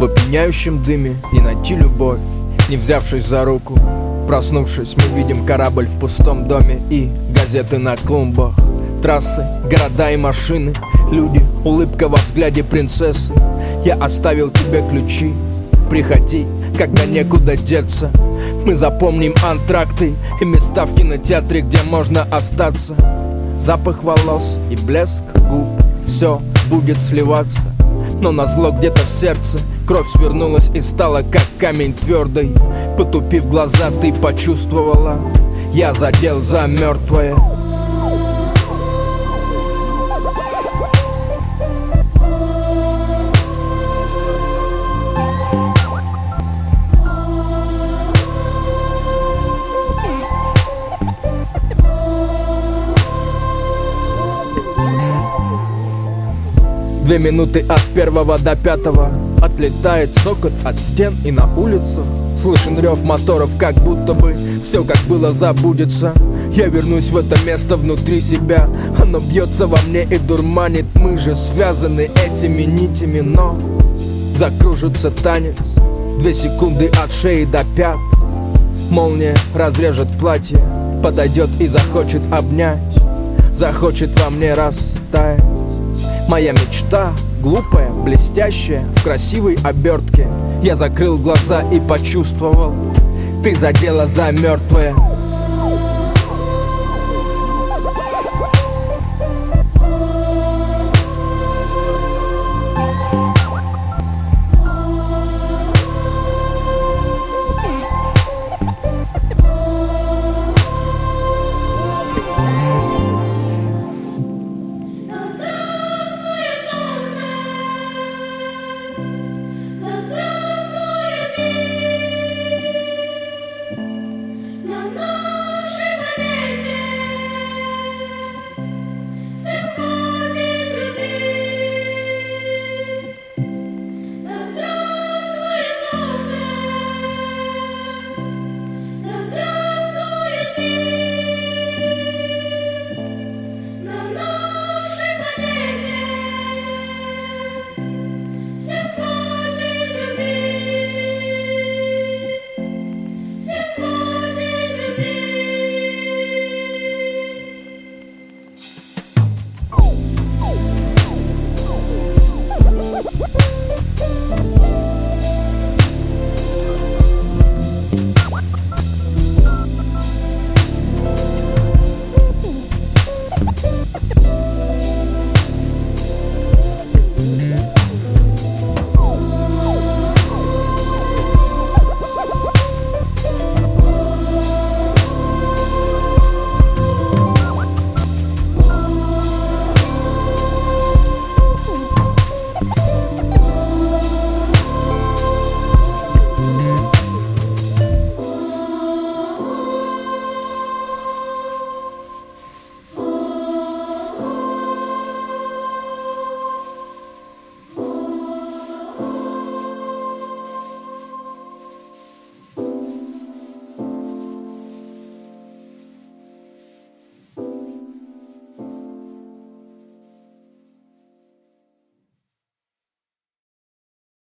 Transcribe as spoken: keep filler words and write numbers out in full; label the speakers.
Speaker 1: В опьяняющем дыме не найти любовь, не взявшись за руку. Проснувшись, мы видим корабль в пустом доме и газеты на клумбах. Трассы, города и машины, люди, улыбка во взгляде принцессы. Я оставил тебе ключи, приходи, когда некуда деться. Мы запомним антракты и места в кинотеатре, где можно остаться. Запах волос и блеск губ, все будет сливаться. Но назло где-то в сердце кровь свернулась и стала как камень твердый. Потупив глаза, ты почувствовала, я задел за мертвое. Две минуты от первого до пятого. Отлетает цокот от стен и на улицах. Слышен рев моторов, как будто бы все как было забудется. Я вернусь в это место внутри себя. Оно бьется во мне и дурманит. Мы же связаны этими нитями, но закружится танец. Две секунды от шеи до пят. Молния разрежет платье, подойдет и захочет обнять. Захочет во мне растаять. Моя мечта, глупая, блестящая, в красивой обертке. Я закрыл глаза и почувствовал, ты задела за мертвое.